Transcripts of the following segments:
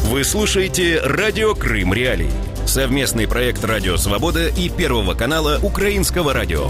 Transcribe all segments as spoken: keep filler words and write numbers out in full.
Вы слушаете «Радио Крым Реалии». Совместный проект «Радио Свобода» и Первого канала Украинского радио.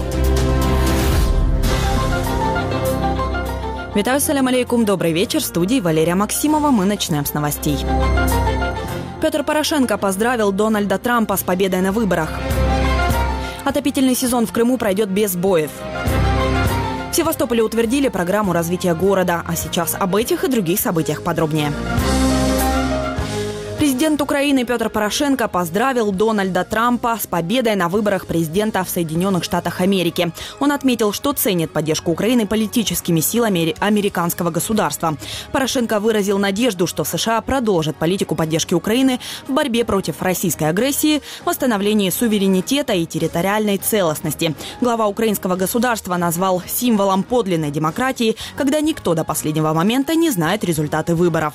Витаю, салям алейкум, добрый вечер. В студии Валерия Максимова. Мы начинаем с новостей. Петр Порошенко поздравил Дональда Трампа с победой на выборах. Отопительный сезон в Крыму пройдет без сбоев. В Севастополе утвердили программу развития города. А сейчас об этих и других событиях подробнее. Президент Украины Петр Порошенко поздравил Дональда Трампа с победой на выборах президента в Соединенных Штатах Америки. Он отметил, что ценит поддержку Украины политическими силами американского государства. Порошенко выразил надежду, что США продолжат политику поддержки Украины в борьбе против российской агрессии, восстановлении суверенитета и территориальной целостности. Глава украинского государства назвал символом подлинной демократии, когда никто до последнего момента не знает результаты выборов.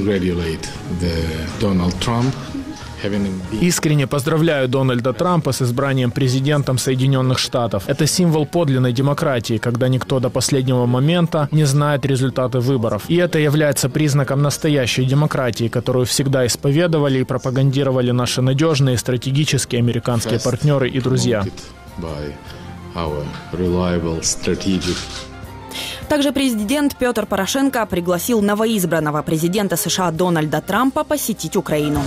Искренне поздравляю Дональда Трампа с избранием президентом Соединенных Штатов. Это символ подлинной демократии, когда никто до последнего момента не знает результаты выборов. И это является признаком настоящей демократии, которую всегда исповедовали и пропагандировали наши надежные стратегические американские партнеры и друзья. Также президент Петр Порошенко пригласил новоизбранного президента США Дональда Трампа посетить Украину.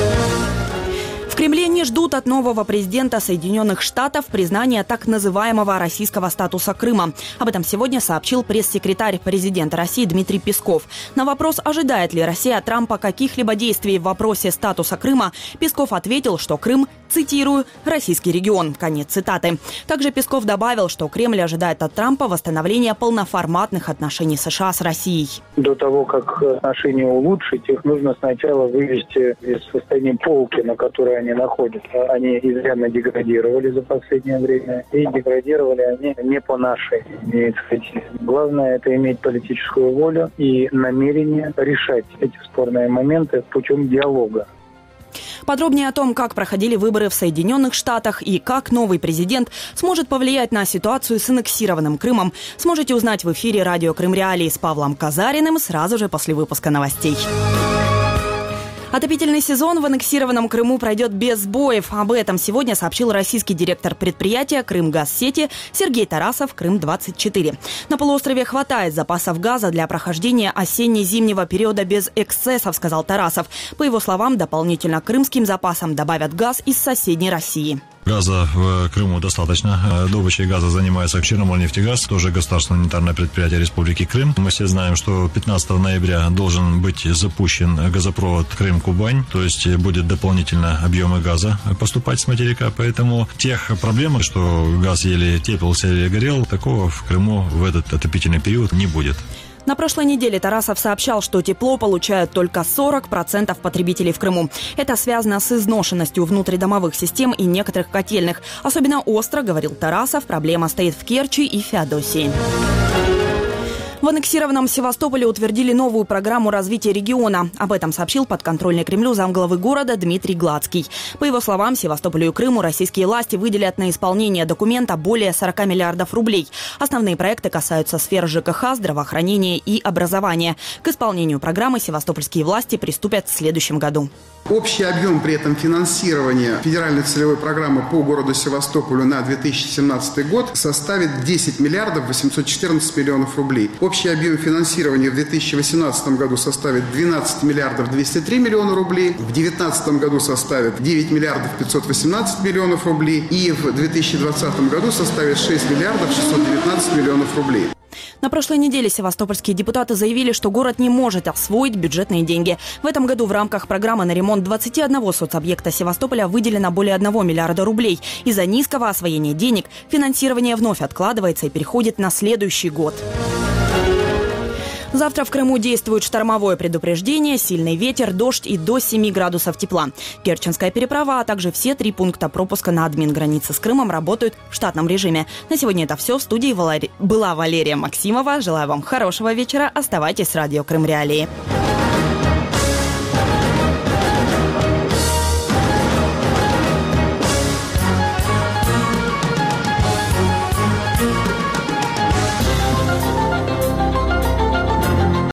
В Кремле не ждут от нового президента Соединенных Штатов признания так называемого российского статуса Крыма. Об этом сегодня сообщил пресс-секретарь президента России Дмитрий Песков. На вопрос, ожидает ли Россия от Трампа каких-либо действий в вопросе статуса Крыма, Песков ответил, что Крым, цитирую, «российский регион». Конец цитаты. Также Песков добавил, что Кремль ожидает от Трампа восстановления полноформатных отношений США с Россией. До того, как отношения улучшить, их нужно сначала вывести из состояния полки, на которой они находятся. Они изрядно деградировали за последнее время, и деградировали они не по нашей инициативе. Главное – это иметь политическую волю и намерение решать эти спорные моменты путем диалога. Подробнее о том, как проходили выборы в Соединенных Штатах и как новый президент сможет повлиять на ситуацию с аннексированным Крымом, сможете узнать в эфире «Радио Крым Реалии» с Павлом Казариным сразу же после выпуска новостей. Отопительный сезон в аннексированном Крыму пройдет без сбоев. Об этом сегодня сообщил российский директор предприятия «Крымгазсети» Сергей Тарасов, Крым двадцать четыре. На полуострове хватает запасов газа для прохождения осенне-зимнего периода без эксцессов, сказал Тарасов. По его словам, дополнительно к крымским запасам добавят газ из соседней России. Газа в Крыму достаточно. Добычей газа занимается Черноморнефтегаз, тоже государственное унитарное предприятие Республики Крым. Мы все знаем, что пятнадцатого ноября должен быть запущен газопровод Крым-Кубань, то есть будет дополнительно объемы газа поступать с материка. Поэтому тех проблем, что газ еле теплился, еле горел, такого в Крыму в этот отопительный период не будет. На прошлой неделе Тарасов сообщал, что тепло получают только сорок процентов потребителей в Крыму. Это связано с изношенностью внутридомовых систем и некоторых котельных. Особенно остро, говорил Тарасов, проблема стоит в Керчи и Феодосии. В аннексированном Севастополе утвердили новую программу развития региона. Об этом сообщил подконтрольный Кремлю замглавы города Дмитрий Гладский. По его словам, Севастополю и Крыму российские власти выделят на исполнение документа более сорок миллиардов рублей. Основные проекты касаются сфер ЖКХ, здравоохранения и образования. К исполнению программы севастопольские власти приступят в следующем году. Общий объем при этом финансирования федеральной целевой программы по городу Севастополю на две тысячи семнадцатый год составит десять миллиардов восемьсот четырнадцать миллионов рублей. Общий объем финансирования в две тысячи восемнадцатом году составит двенадцать миллиардов двести три миллиона рублей, в две тысячи девятнадцатом году составит девять миллиардов пятьсот восемнадцать миллионов рублей и в две тысячи двадцатом году составит шесть миллиардов шестьсот девятнадцать миллионов рублей. На прошлой неделе севастопольские депутаты заявили, что город не может освоить бюджетные деньги. В этом году в рамках программы на ремонт двадцати одного соцобъекта Севастополя выделено более одного миллиарда рублей. Из-за низкого освоения денег финансирование вновь откладывается и переходит на следующий год. Завтра в Крыму действует штормовое предупреждение, сильный ветер, дождь и до семи градусов тепла. Керченская переправа, а также все три пункта пропуска на админ-границе с Крымом работают в штатном режиме. На сегодня это все. В студии была Валерия Максимова. Желаю вам хорошего вечера. Оставайтесь с радио Крым Реалии.